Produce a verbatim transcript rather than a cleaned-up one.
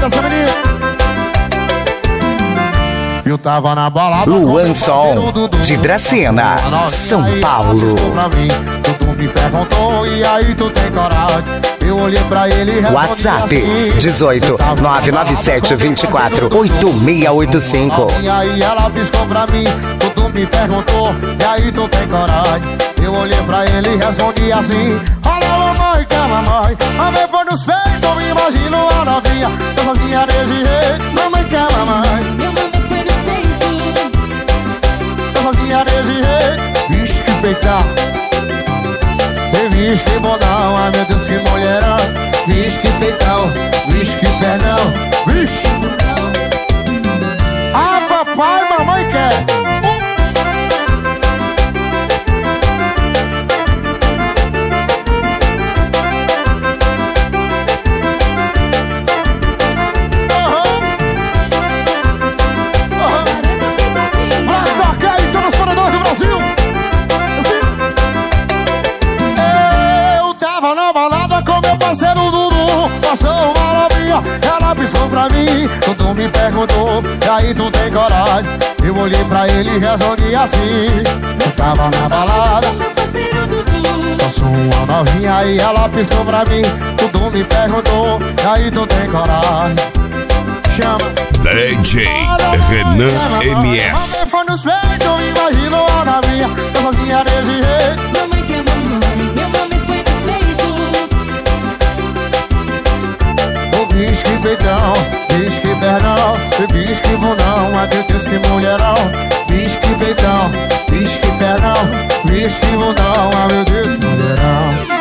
essa menina. Eu tava na balada. Luan Sol, de Dracena, São Paulo. Tu me perguntou, e aí tu tem coragem? Eu olhei pra ele e respondi WhatsApp assim, dezoito, nove nove sete, vinte e quatro, oito seis oito cinco. E aí ela piscou pra mim, tu, tu me perguntou, e aí tu tem coragem? Eu olhei pra ele e respondi assim: olha mamãe, que a mamãe, mamãe foi nos peitos, eu me imagino a novinha, tô sozinha desse jeito. Mamãe, que a mamãe, meu mamãe foi nos peitos, tô sozinha desse jeito. Vixe, que peitão, vixe, que bodão, ai meu Deus, que mulherão. Vixe, que peitão, vixe, que perdão, vixe. Ah, papai, mamãe quer. Parceiro Dudu, passou uma novinha, ela pisou pra mim, tu me perguntou, e aí tu tem coragem? Eu olhei pra ele e respondi assim: eu tava na balada, meu parceiro Dudu, passou uma novinha e ela pisou pra mim, tu me perguntou, e aí tu tem coragem? Chama D J Renan M S. Mamãe foi nos peitos, imagina a novinha, eu sozinha desse jeito. mamãe que é mamãe, meu mamãe foi nos peitos. Bicho que peitão, bicho que perdão, bicho que bundão, ai meu Deus, que mulherão. Bicho que peitão, bicho que perdão, bicho que bundão, ai meu Deus, que mulherão.